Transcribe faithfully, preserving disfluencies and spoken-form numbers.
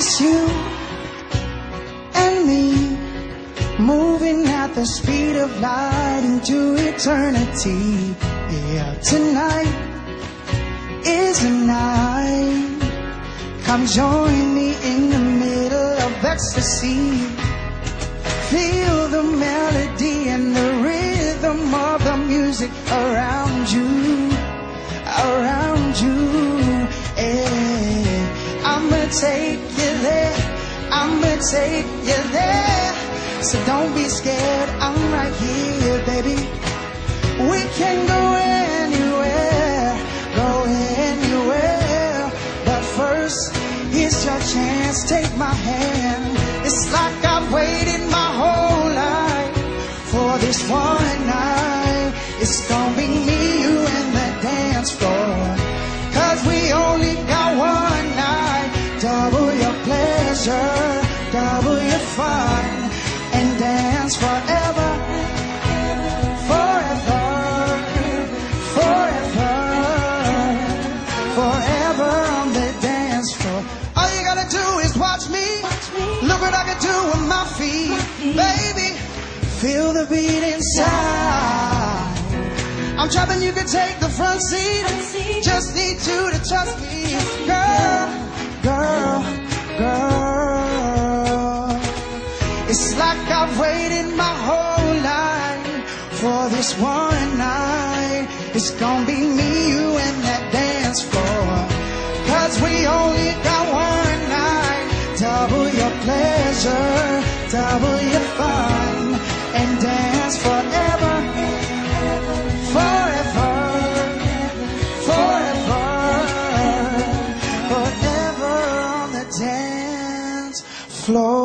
It's you and me, moving at the speed of light into eternity. Yeah, tonight is the night. Come join me in the middle of ecstasy. Feel the melody and the rhythm of the music around you, around you. Yeah. I'ma take you there, I'ma take you there. So don't be scared, I'm right here, baby. We can go anywhere, go anywhere. But first, here's your chance, take my hand. It's like I've waited my whole life for this one night. It's gonna be me, you, and the dance floor. Cause we only got one night. Double your pleasure, double your fun, and dance forever, forever, forever, forever on the dance floor. All you gotta do is watch me, look what I can do with my feet. Baby, feel the beat inside. I'm trapping, you can take the front seat. Just need you to trust me. Girl, girl, girl. It's like I've waited my whole life for this one night. It's gonna be me, you, and that dance floor. Cause we only got one night. Double your pleasure, double your fun, and dance forever, forever, forever, forever on the dance floor.